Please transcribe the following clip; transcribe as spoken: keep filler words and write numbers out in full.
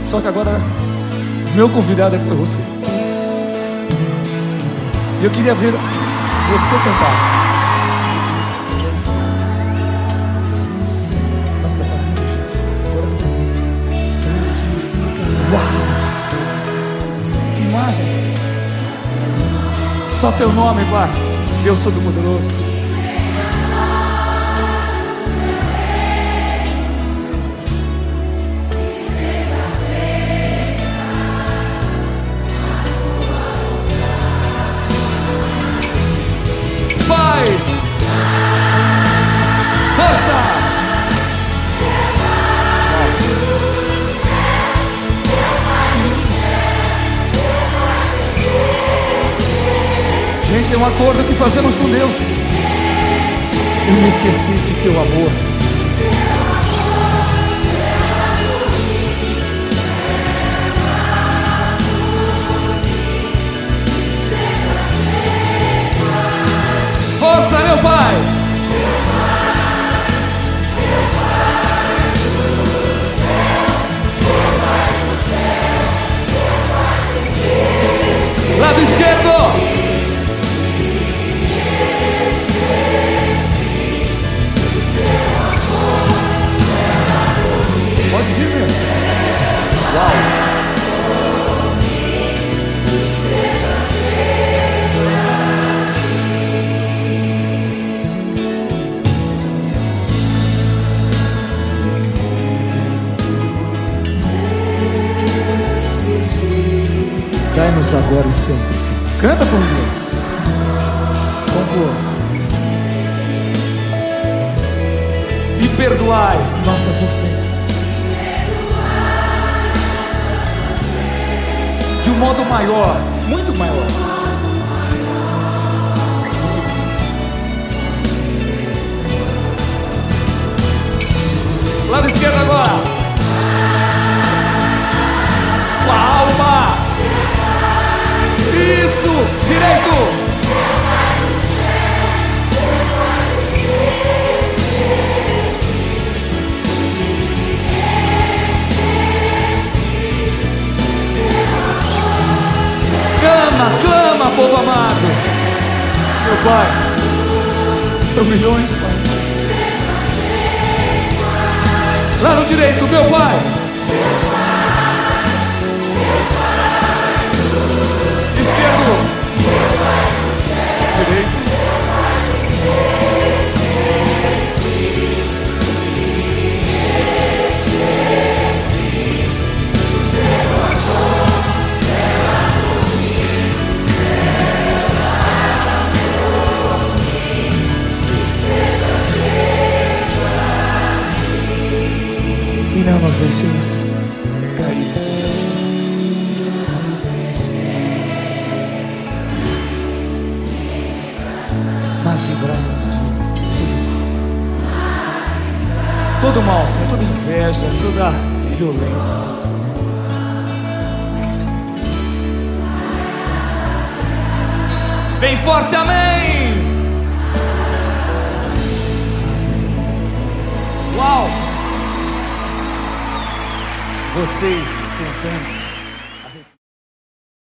Só que agora, meu convidado foi você. E eu queria ver você cantar. Nossa, tá lindo, gente. Uau! Que imagens! Só teu nome, Pai, Deus Todo-Poderoso. Pai, força! Gente, é um acordo que fazemos com Deus. Eu me esqueci de teu amor. Força, meu Pai! Lado esquerdo! Pode vir, meu. Uau! Dai-nos agora e sempre, Senhor. Canta com Deus. Conclua. E perdoai nossas ofensas. De um modo maior, muito maior. Lado esquerdo agora. Com a alma. Isso, direito. Clama, clama, povo amado. Meu Pai, são milhões, Pai. Lá no direito, meu Pai. Esquerdo. Direito. E não nos deixes cair. Mas livrai-nos de todo mal, Senhor, toda inveja, toda violência. Bem forte, amém! Uau! Vocês cantando.